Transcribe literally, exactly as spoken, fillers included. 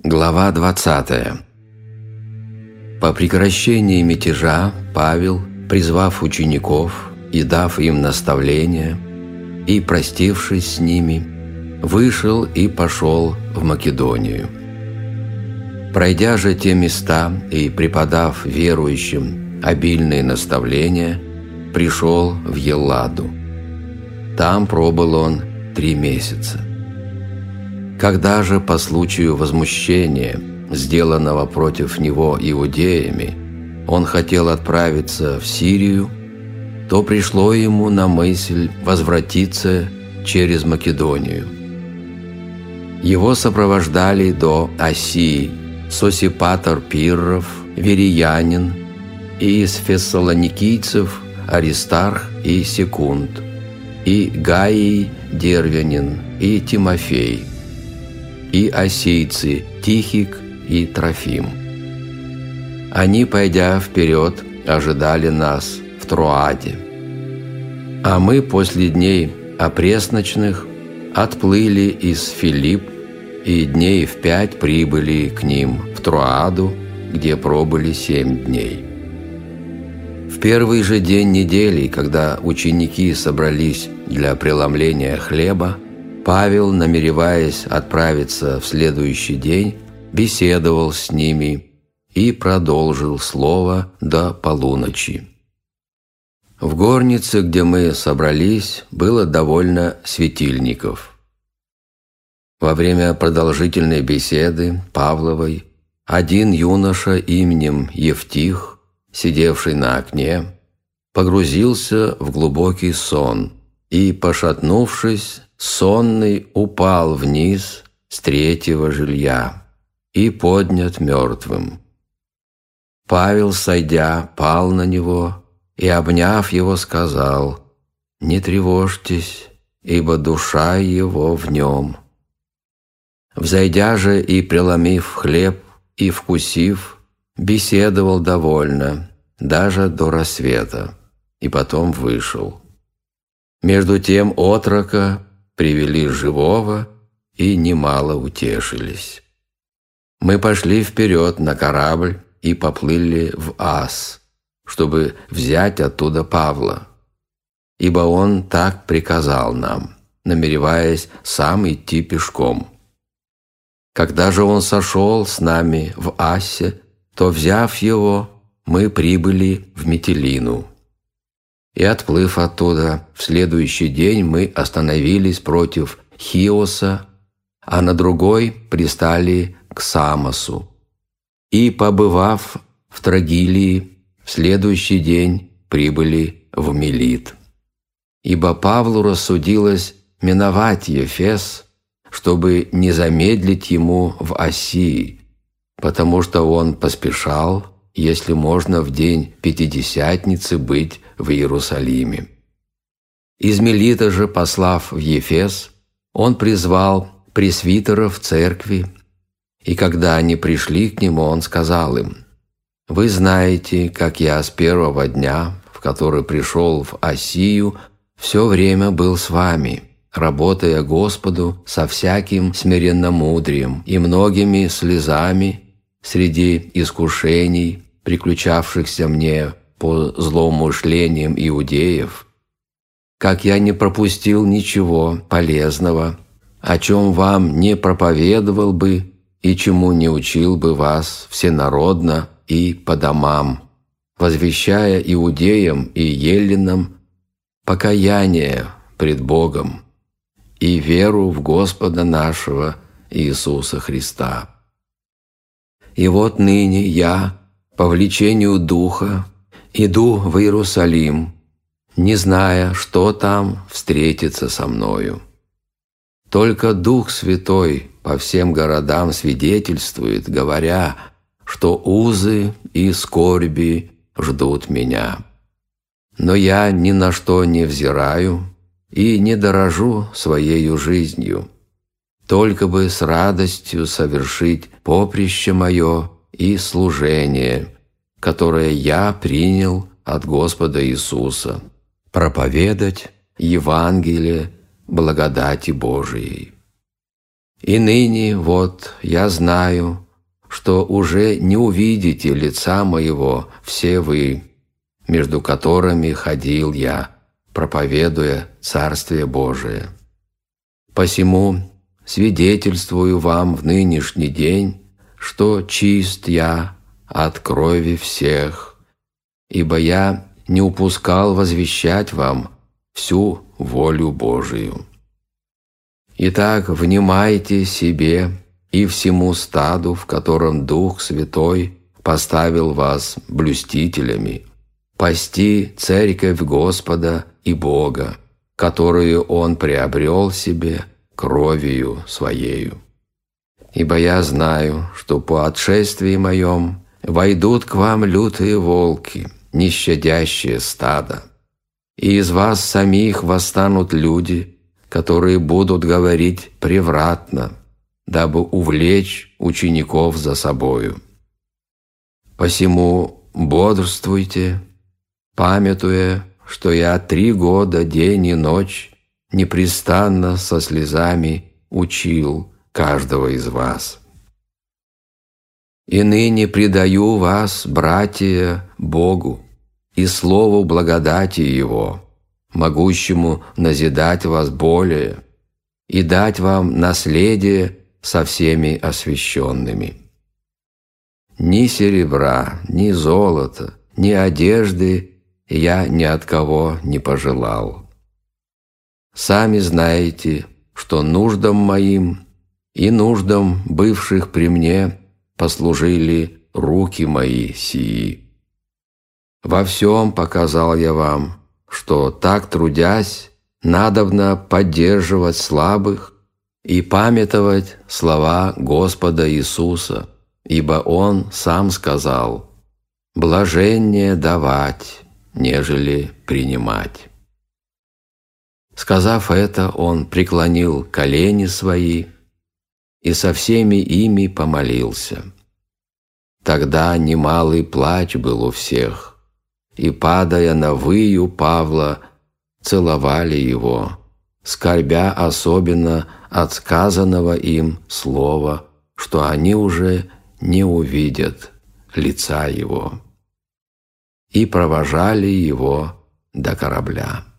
Глава двадцатая. По прекращении мятежа Павел, призвав учеников и дав им наставления, и, простившись с ними, вышел и пошел в Македонию. Пройдя же те места и преподав верующим обильные наставления, пришел в Елладу. Там пробыл он три месяца. Когда же по случаю возмущения, сделанного против него иудеями, он хотел отправиться в Сирию, то пришло ему на мысль возвратиться через Македонию. Его сопровождали до Осии Сосипатр Пирров, Вериянин, и из фессалоникийцев Аристарх и Секунд, и Гаий Дервянин, и Тимофей, и осийцы Тихик и Трофим. Они, пойдя вперед, ожидали нас в Троаде. А мы после дней опресночных отплыли из Филипп и дней в пять прибыли к ним в Троаду, где пробыли семь дней. В первый же день недели, когда ученики собрались для преломления хлеба, Павел, намереваясь отправиться в следующий день, беседовал с ними и продолжил слово до полуночи. В горнице, где мы собрались, было довольно светильников. Во время продолжительной беседы Павловой один юноша именем Евтих, сидевший на окне, погрузился в глубокий сон и, пошатнувшись, сонный упал вниз с третьего жилья и поднят мертвым. Павел, сойдя, пал на него и, обняв его, сказал: «Не тревожьтесь, ибо душа его в нем». Взойдя же и преломив хлеб и вкусив, беседовал довольно, даже до рассвета, и потом вышел. Между тем отрока привели живого и немало утешились. Мы пошли вперед на корабль и поплыли в Ас, чтобы взять оттуда Павла, ибо он так приказал нам, намереваясь сам идти пешком. Когда же он сошел с нами в Ассе, то, взяв его, мы прибыли в Митилину. И, отплыв оттуда, в следующий день мы остановились против Хиоса, а на другой пристали к Самосу. И, побывав в Трогилии, в следующий день прибыли в Милит. Ибо Павлу рассудилось миновать Ефес, чтобы не замедлить ему в Осии, потому что он поспешал, если можно, в день Пятидесятницы быть в Иерусалиме. Из Милита же, послав в Ефес, он призвал пресвитеров церкви, и когда они пришли к нему, он сказал им: «Вы знаете, как я с первого дня, в который пришел в Осию, все время был с вами, работая Господу со всяким смиренномудрием и многими слезами среди искушений, приключавшихся мне по злоумышлениям иудеев, как я не пропустил ничего полезного, о чем вам не проповедовал бы и чему не учил бы вас всенародно и по домам, возвещая иудеям и еллинам покаяние пред Богом и веру в Господа нашего Иисуса Христа. И вот ныне я, по влечению Духа, иду в Иерусалим, не зная, что там встретится со мною. Только Дух Святой по всем городам свидетельствует, говоря, что узы и скорби ждут меня. Но я ни на что не взираю и не дорожу своею жизнью, только бы с радостью совершить поприще мое и служение, которое я принял от Господа Иисуса, проповедать Евангелие благодати Божией. И ныне вот я знаю, что уже не увидите лица моего все вы, между которыми ходил я, проповедуя Царствие Божие. Посему свидетельствую вам в нынешний день, что чист я от крови всех, ибо я не упускал возвещать вам всю волю Божию. Итак, внимайте себе и всему стаду, в котором Дух Святой поставил вас блюстителями, пасти церковь Господа и Бога, которую Он приобрел себе кровью Своею. Ибо я знаю, что по отшествии моем войдут к вам лютые волки, не щадящие стада, и из вас самих восстанут люди, которые будут говорить превратно, дабы увлечь учеников за собою. Посему бодрствуйте, памятуя, что я три года день и ночь непрестанно со слезами учил каждого из вас. И ныне предаю вас, братья, Богу и слову благодати Его, могущему назидать вас более и дать вам наследие со всеми освященными. Ни серебра, ни золота, ни одежды я ни от кого не пожелал. Сами знаете, что нуждам моим и нуждам бывших при мне послужили руки мои сии. Во всем показал я вам, что так трудясь, надобно поддерживать слабых и памятовать слова Господа Иисуса, ибо Он сам сказал: «Блаженнее давать, нежели принимать». Сказав это, Он преклонил колени свои и со всеми ими помолился. Тогда немалый плач был у всех, и, падая на выю Павла, целовали его, скорбя особенно от сказанного им слова, что они уже не увидят лица его, и провожали его до корабля.